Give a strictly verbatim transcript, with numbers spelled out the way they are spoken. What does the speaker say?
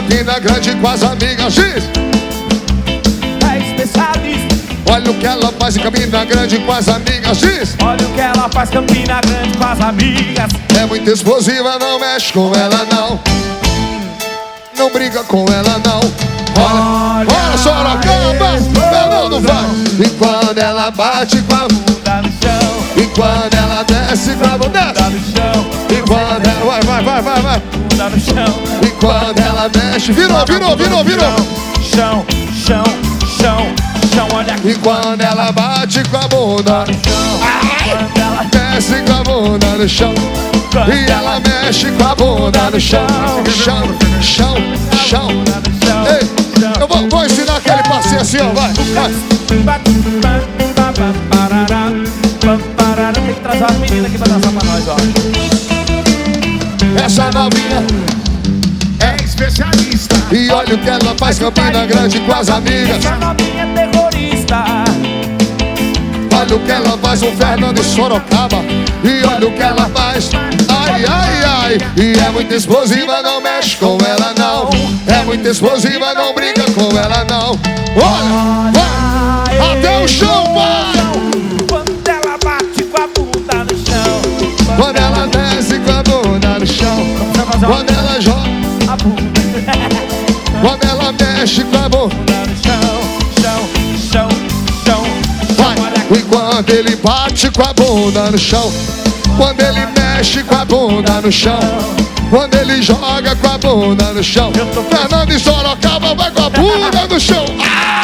Campina Grande com as amigas. Diz! É especialista. Olha o que ela faz em Campina Grande com as amigas. Diz! Olha o que ela faz Campina Grande com as amigas. É muito explosiva, não mexe com ela não. Não briga com ela não. Olha, olha Sorocaba, Fernando vai. E quando ela bate com a bunda no chão, e quando ela desce com a bunda no chão, e quando ela vai, vai, vai, vai, vai. bunda no chão, E quando ela mexe, virou, virou, virou, virou. Chão, chão, chão, chão, olha aqui. E quando ela bate com a bunda no chão, quando ela desce com a bunda no chão. E ela mexe com a bunda no chão. Chão, chão, chão. Ei, eu vou, vou ensinar aquele passeio assim, ó, vai, vai. Tem que trazer as meninas aqui pra dançar pra nós, ó. Essa novinha É especialista. e olha o que ela faz Campina Grande com as amigas. Essa novinha é terrorista. Olha o que ela faz o Fernando em Sorocaba. E olha o que ela faz. Ai, ai, ai. E é muito explosiva, não mexe com ela não. É muito explosiva, não brinca com ela não. Olha, vai, até o chão, vai. Quando ela bate com a bunda no chão, Quando ela desce com a bunda no chão. Quando ela joga, a bunda quando ela mexe com a bunda. no chão, chão, chão, chão. Vai, enquanto ele bate com a bunda no chão. Quando ele mexe com a bunda no chão. Quando ele joga com a bunda no chão. Fernando em Sorocaba vai com a bunda no chão. Ah!